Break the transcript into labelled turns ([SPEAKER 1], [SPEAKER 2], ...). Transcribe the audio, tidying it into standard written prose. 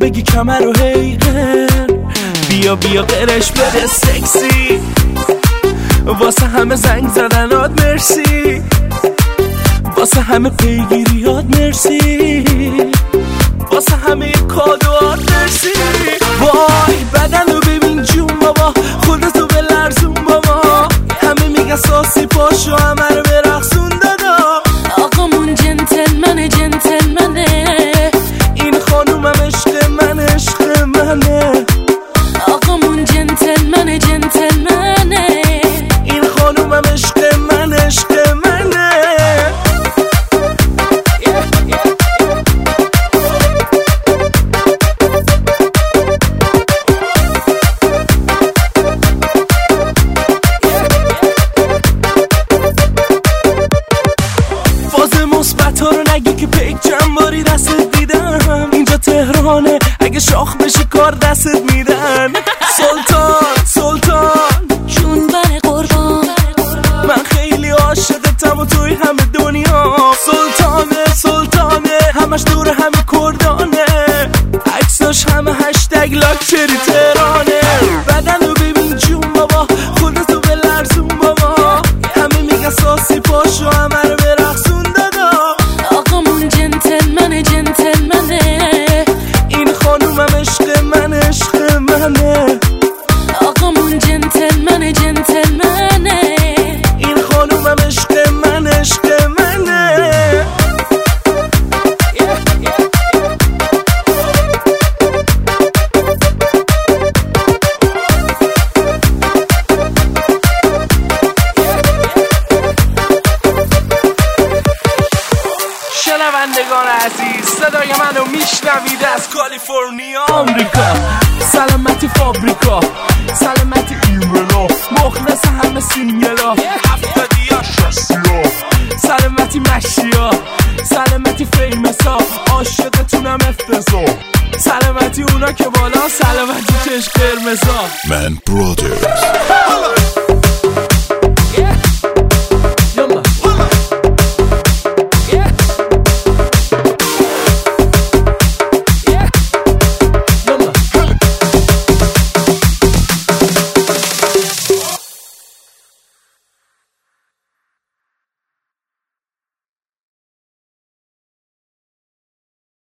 [SPEAKER 1] بگی کمر و هیهن، بیا بیا قرش بده سکسی، واسه همه زنگ زدنات مرسی، واسه همه پیگیریات مرسی، واسه همه کادوات مرسی. وای بدن رو ببین جون بابا، خودتو به لرزون بابا، همه میگن ساسی پاشو همه رو برقصون دادا.
[SPEAKER 2] آقامون جنتلمنه جنتلمنه،
[SPEAKER 1] این خانومم عشق من عشق منه.
[SPEAKER 2] آقامون جنتلمنه جنتلمنه،
[SPEAKER 1] این خانومم عشق من عشق منه. مثبت ها رو نگی که پیک جنباری دستت دیدم، اینجا تهرانه اگه شاخ بشی کار دستت میدن. سلطان سلطان
[SPEAKER 2] جون بر قربان،
[SPEAKER 1] من خیلی عاشقتم و توی همه دنیا. سلطانه سلطانه همش دور همه کردانه، عکساش همه هشتگ لاکچری تهرانه. بدن رو ببین جون بابا، خودتو به لرزون بابا، همه میگن ساسی پاشو همه رو برقصون دادا.
[SPEAKER 2] آقامون جنتلمنه جنتلمنه،
[SPEAKER 1] این خانومم عشق من عشق منه.
[SPEAKER 2] آقامون جنتلمنه جنتلمنه،
[SPEAKER 1] این خانومم عشق من عشق منه. شنوندگان عزیز، صدای منو میشنوید از کالیفرنیا آمریکا. سلامتی فابریکا، سلامتی ایملا، مخلص همه سینگلا، 70 60 سلامتی مشیا، سلامتی فیمسا، عاشقتونم افتضاح، سلامتی اونا که بالا، سلامتی چشم قرمزا.
[SPEAKER 3] من برادرز